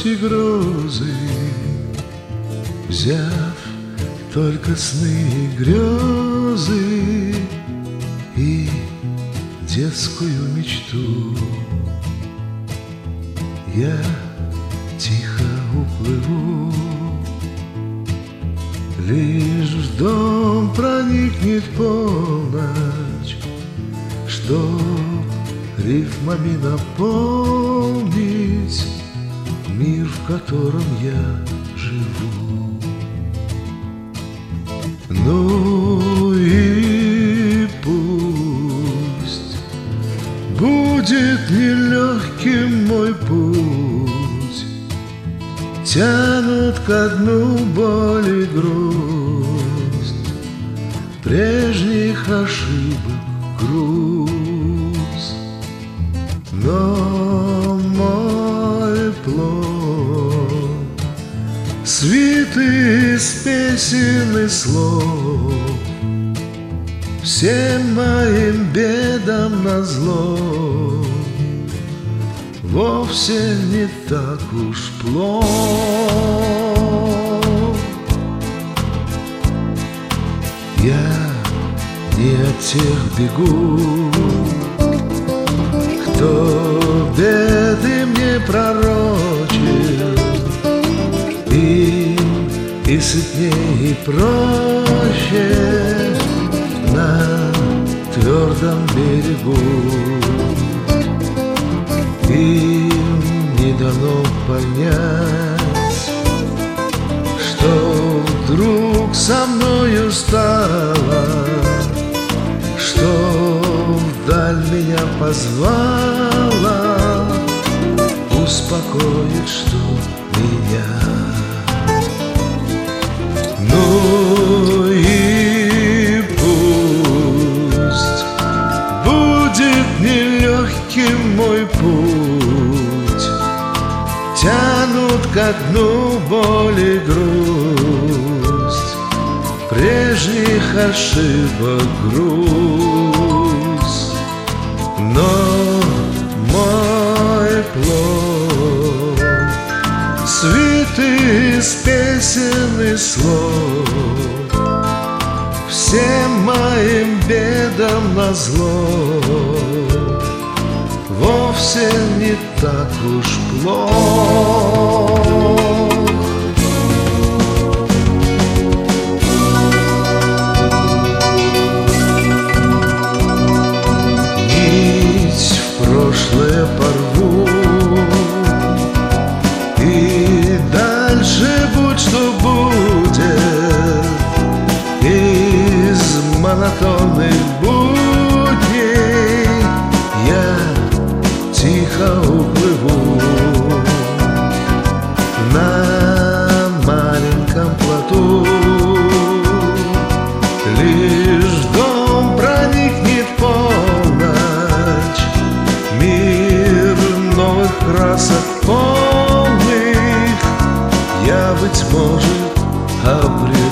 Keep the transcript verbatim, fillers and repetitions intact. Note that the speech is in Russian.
дождь и грозы, взяв только сны и грезы и детскую мечту, я тихо уплыву. Лишь в дом проникнет полночь, чтоб рифмами наполнить мир, в котором я живу. Ну и пусть будет нелегким мой путь, тянут ко дну боль и грусть, прежних ошибок груз. Но мой плод свитый из песен и слов, всем моим бедам назло, вовсе не так уж плох. Я не от тех бегу, кто беды мне пророчил, им и сытнее, и проще на твердом берегу. Им не дано понять, что вдруг со мною стало, что вдаль меня позвала, успокоит, что меня. Ну и пусть будет нелегким мой путь, тянут ко дну боль и грусть, прежних ошибок груз. Но мой плод свитый из песен и слов, всем моим бедам назло, вовсе не так уж плох. Нить в прошлое порву, и дальше будь что будет, из монотонных будней я тихо уплыву на маленьком плоту. Лишь в дом проникнет полночь, мир новых красок полных я, быть может, обрету.